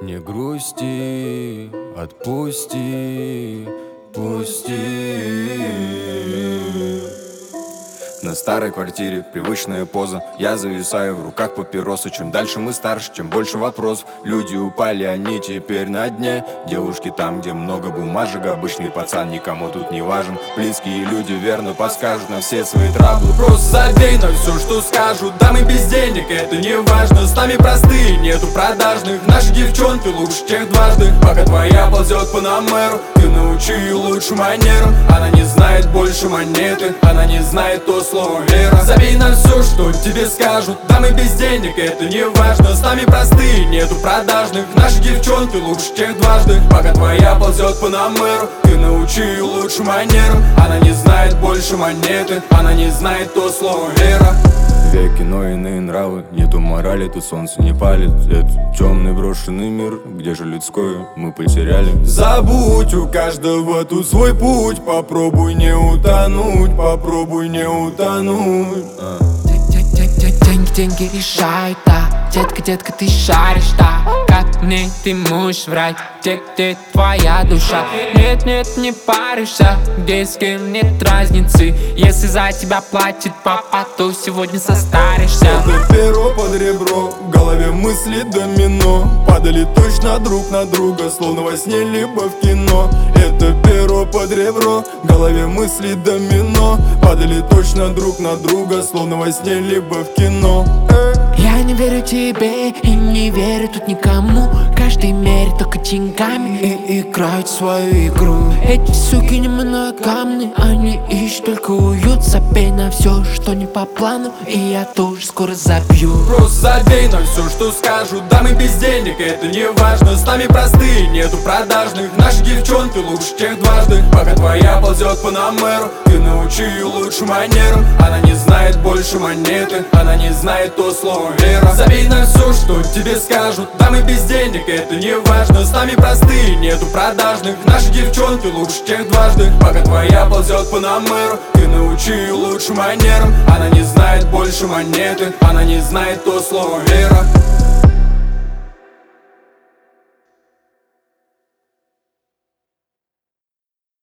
Не грусти, отпусти, пусти. На старой квартире привычная поза. Я зависаю в руках папиросы. Чем дальше мы старше, чем больше вопросов. Люди упали, они теперь на дне. Девушки там, где много бумажек. Обычный пацан никому тут не важен. Близкие люди верно подскажут на все свои траблы. Просто забей на все, что скажут. Да мы без денег, это не важно. С нами простые, нету продажных. Наши девчонки лучше тех дважды. Пока твоя ползет по намеру, ты научи ее лучше манерам. Она не знает больше монеты, она не знает то слово вера. Забей на все, что тебе скажут. Да мы без денег, это не важно. С нами простые, нету продажных. Наши девчонки лучше тех дважды. Пока твоя ползет по намеру, ты научи ее лучше манерам. Она не знает больше монеты, она не знает то слово вера. Веки, но иные нравы, нету морали, тут солнце не палит. Это темный брошенный мир, где же людское мы потеряли. Забудь, у каждого тут свой путь. Попробуй не утонуть, попробуй не утонуть. Деньги решают, да. Детка, ты шаришь, да. Как мне ты можешь врать, где твоя душа? Нет, не паришься, где с кем нет разницы. Если за тебя платит папа, то сегодня состаришься. Это перо под ребро, в голове мысли домино. Падали точно друг на друга, словно во сне либо в кино. Это перо под ребро, в голове мысли домино. Падали точно друг на друга, словно во сне либо в кино. Я не верю тебе и не верю тут никому. Каждый меряет только деньгами и играет свою игру. Эти суки не моногамны, они ищут только уют. Забей на все, что не по плану, и я тоже скоро забью. Просто забей на все, что скажут. Да мы без денег, это не важно. С нами простые, нету продажных. Наши девчонки лучше тех дважды. Пока твоя ползет по намеру, ты научи ее лучше манерам. Она не знает больше монеты, она не знает то слово вера. Забей на все, что тебе скажут. Да мы без денег, это не важно. С нами простые, нету продажных. Наши девчонки лучше тех дважды. Пока твоя ползет по намеру, ты научи ее лучше манерам. Она не знает больше монеты, она не знает то слово вера.